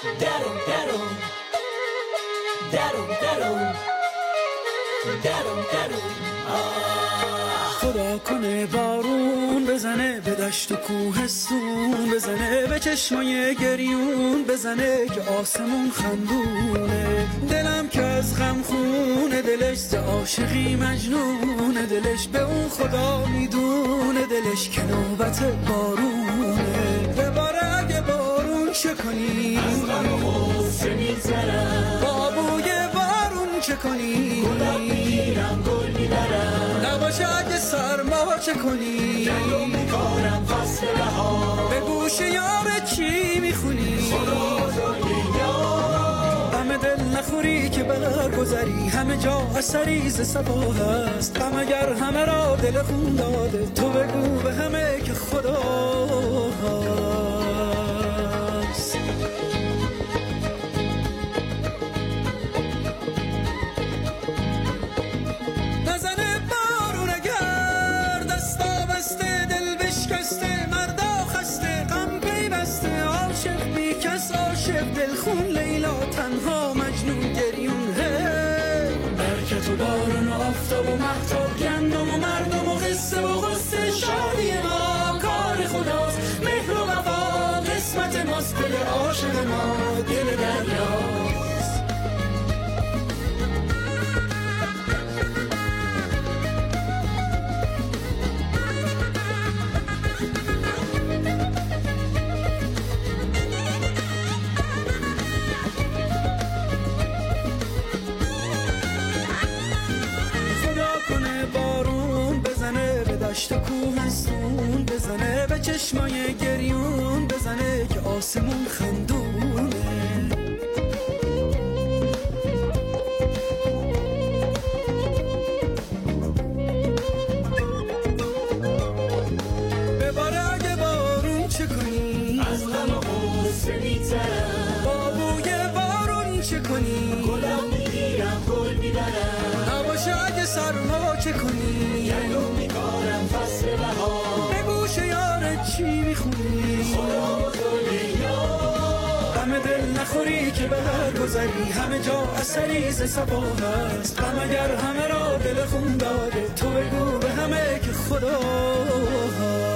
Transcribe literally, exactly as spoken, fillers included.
درم درم درم درم درم درم خدا کنه بارون بزنه به دشت و کوهستون، بزنه به چشمای گریون، بزنه که آسمون خندونه. دلم که از غم خونه، دلش ز عاشقی مجنونه، دلش به اون خدا میدونه، دلش که نوبت بارونه. بباره اگه بارون چه کنی، از غم و غصه میگذرم. بابوی بارون چه کنی، گلم میگیرم گل میبرم. نباشه اگه سرما چه کنی، جلو میکارم فصل بهار. به گوش یار چی میخونی، خدا دنیا. همه دل نخوری که برگذری، همه جا اثری ز صفا هست. غم اگر همه را دل خون داده، تو بگو به همه که خدا هست. نزنه بارون اگر دستا بسته، دل بشکسته، مردا خسته، غم پیوسته، عاشق بی کس، عاشق دل خون، لیلا تنها، مجنون گریون. برکت و بارون و آفتاب و مهتاب، گندم و مردم و قصه و غصه، شادی ما کار خداست، مهر و وفا قسمت ماست. دل عاشق ما دل دریاست. دشت و کوهستون، بزنه به چشمای گریون، بزنه که آسمون خندونه. بباره اگه بارون چه کنی، از غم و غصه میگذرم. بابوی بارون چه کنی، گلم میگیرم گل میبرم. نباشه اگه سرما چه کنی، جلو میکارم فصل بهار. به گوش یارت چی میخونی، خدا دنیا. همه دل نخوری که برگذری، همه جا اثری ز صفا هست. غم اگر همه را دل خون داده، تو بگو به همه که خدا هست.